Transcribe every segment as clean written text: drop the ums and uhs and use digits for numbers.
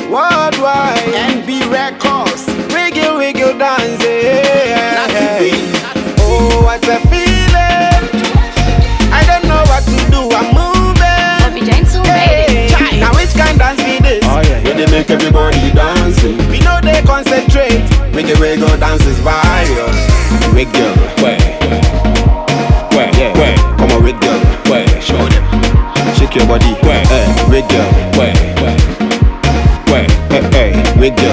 worldwide. NB Records, wiggle wiggle dance. Oh, what a feeling! I don't know what to do. I'm moving. Now which kind dance be this? Oh yeah, they make everybody dancing. We know they concentrate. Wiggle wiggle dance is various. Wiggle, yeah, come on wiggle, show them. Shake your body, wiggle, hey, wiggle,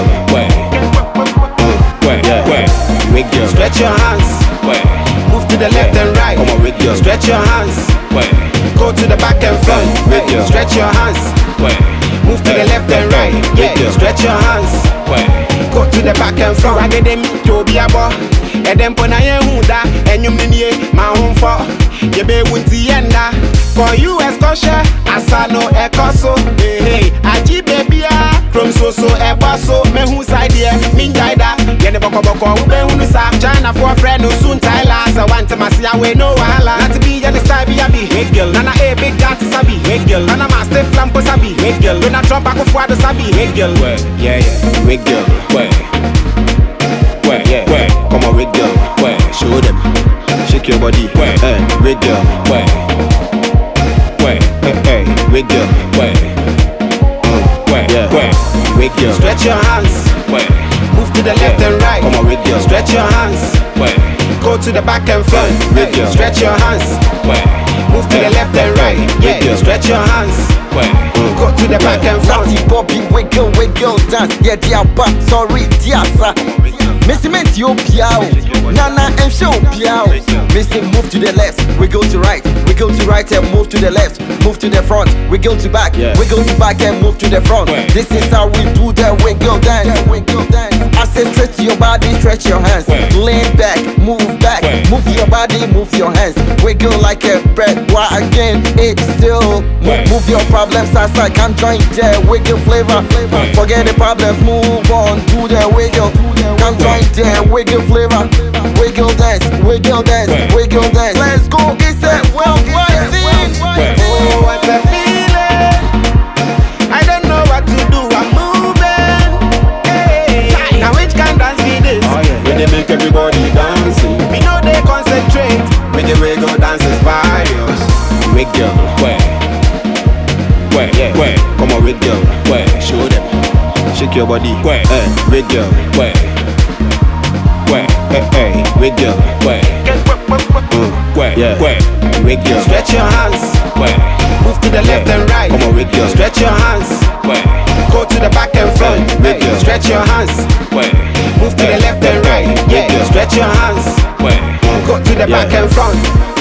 wiggle. Stretch your hands, move to the left and right. Come on wiggle. Stretch your hands, go to the back and front. Wiggle. Stretch your hands, move to the left and right. Yeah, stretch your hands, go to the back and front. I get them to be a boy. And then put a huda and you mean my home for you be wunty yenda for you escosha asano ekoso hey aji baby from so eboso me who side here min jaida ye ne boko ube hunu sa China for friend no soon Tyler so want to see away no wahala not to be the style be a wiggle nana a big gat sabi wiggle nana master flampo sabi wiggle when I drop back of water sabi wiggle yeah wiggle come on wiggle, show them. Shake your body, wiggle, hey, wiggle, wiggle. Stretch your hands, move to the left and right. Come on wiggle. Stretch your hands, go to the back and front. Wiggle. Stretch your hands, move to the left and right. Yeah, stretch your hands, go to the back and front. Natty Bobby wiggle dance. Yeah, dear back, sorry, dear sir. Missy yo piao, Nana and show piao. Missy move to the left, wiggle to right and move to the left, move to the front, wiggle to back, wiggle to back and move to the front. This is how we do the wiggle dance. I say stretch your body, stretch your hands, lean back, move your body, move your hands, wiggle like a bread. Why again? It's still move your problems aside, come join the wiggle flavor. Forget the problems, move on, do the wiggle. Come join the wiggle flavor, wiggle dance, wiggle dance, wiggle dance. Let's go, it's a worldwide thing. Oh, what a feeling! I don't know what to do. I'm moving. Hey, now which kind dance be this? Oh yeah, when they make everybody dancing. We know they concentrate. Wiggle wiggle dance is various. Wiggle, come on wiggle, show them. Shake your body, wiggle, hey, wiggle, wiggle. Stretch your hands, move to the left and right. Come on wiggle. Stretch your hands, go to the back and front. Wiggle. Stretch your hands, move to the left and right. Yeah, stretch your hands, go to the back and front.